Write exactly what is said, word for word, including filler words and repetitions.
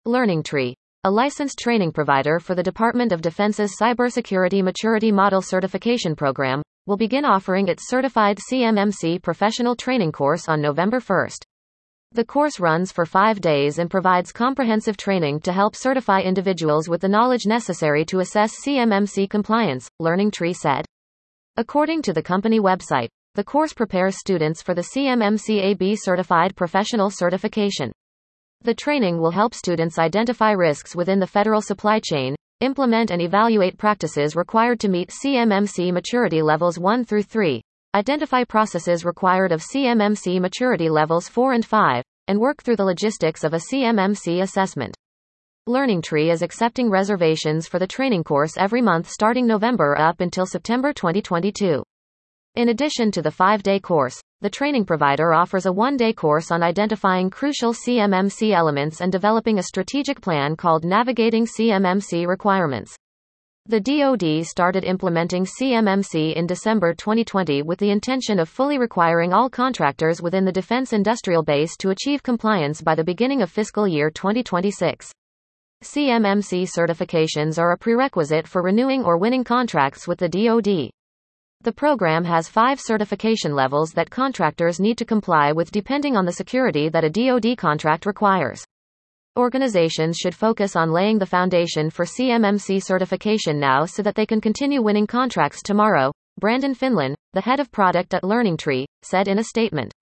LearningTree, a licensed training provider for the Department of Defense's Cybersecurity Maturity Model Certification Program, will begin offering its certified C M M C professional training course on November first. The course runs for five days and provides comprehensive training to help certify individuals with the knowledge necessary to assess C M M C compliance, LearningTree said. According to the company website, the course prepares students for the C M M C A B Certified Professional Certification. The training will help students identify risks within the federal supply chain, implement and evaluate practices required to meet C M M C maturity levels one through three, identify processes required of C M M C maturity levels four and five, and work through the logistics of a C M M C assessment. LearningTree is accepting reservations for the training course every month starting November up until September twenty twenty-two. In addition to the five-day course, the training provider offers a one-day course on identifying crucial C M M C elements and developing a strategic plan called Navigating C M M C Requirements. The D O D started implementing C M M C in December twenty twenty with the intention of fully requiring all contractors within the defense industrial base to achieve compliance by the beginning of fiscal year twenty twenty-six. C M M C certifications are a prerequisite for renewing or winning contracts with the D O D. The program has five certification levels that contractors need to comply with depending on the security that a D O D contract requires. Organizations should focus on laying the foundation for C M M C certification now so that they can continue winning contracts tomorrow, Brandon Finlan, the head of product at LearningTree, said in a statement.